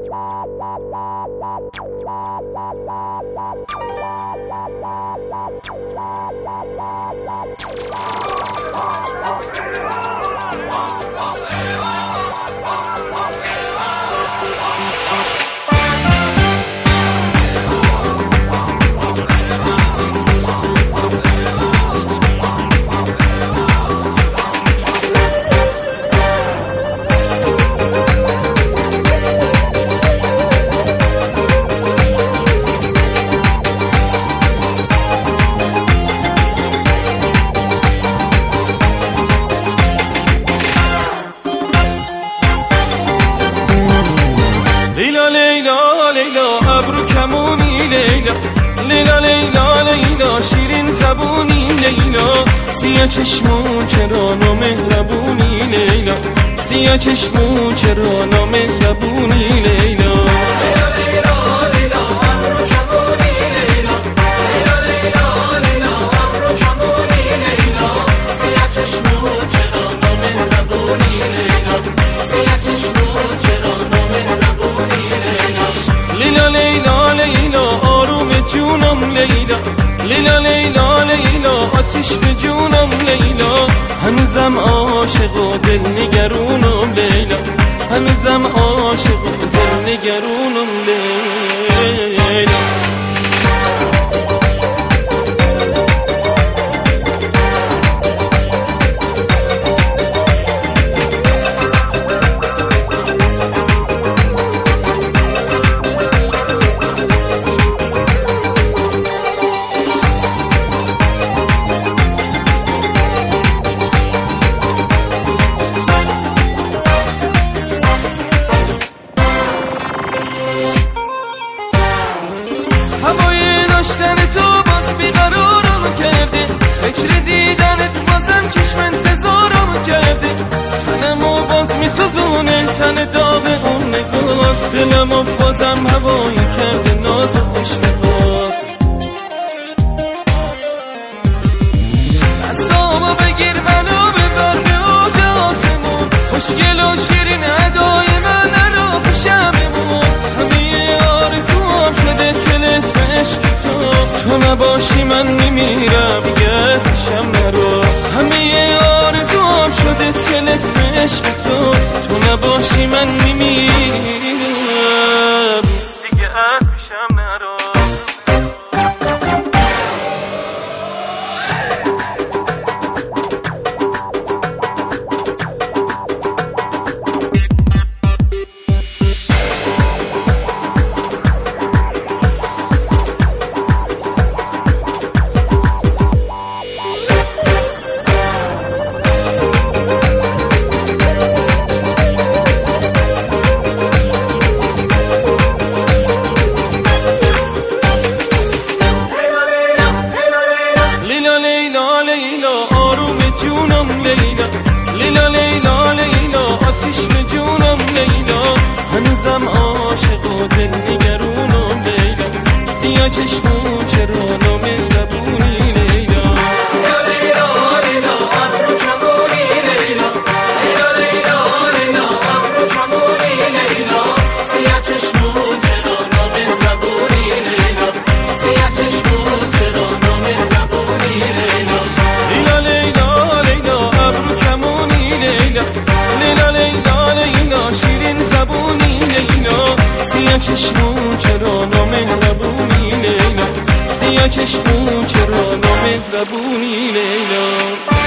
لیلا لیلا لیلا ابرو کمونی لیلا لیلا لیلا لیلا شیرین زبونی لیلا سیاه چشمون چرا نامهربونی لیلا سیاه چشمون چرا نامهربونی لیلا لیلا لیلا لیلا آروم جونم لیلا لیلا لیلا لیلا آتیش به جونم لیلا هنوزم عاشق و دل نگرونم لیلا هنوزم عاشق و دل نگرونم لیلا هوای داشتن تو باز بیقرارم کرده فکر دیدنت بازم چشم انتظارم کرده تنمو باز میسوزونه تن داغ اون نگاه دلمو بازم هوایی کرده ناز و اشتباه دستامو بگیر منو ببر به اوج آسمون خوشگل و شیرین ادای من رو پیشممون همه آرزوام شده طلسم عشق تو نباشی من میمیرم دیگه از پیشم نرو همه آرزوام شده طلسم عشق تو نباشی من میمیرم دیگه از پیشم نرو لیلا لیلا لیلا آروم جونم لیلا لیلا لیلا لیلا آتیش به جونم لیلا هنوزم عاشق و دل نگرونم لیلا سیاه چشمون چرا نامهربونی لیلا لیلا لیلا لیلا ابرو کمونی لیلا لیلا لیلا لیلا ابرو کمونی لیلا سیاه چشمون چرا نامهربونی لیلا سیاه چشمون چرا نامهربونی لیلا لیلا لیلا ابرو کمونی لیلا لیلا لیلا لیلا شیرین زبونی لیلا سیاه چشمون چرا نامهربونی لیلا سیاه چشمون چرا نامهربونی لیلا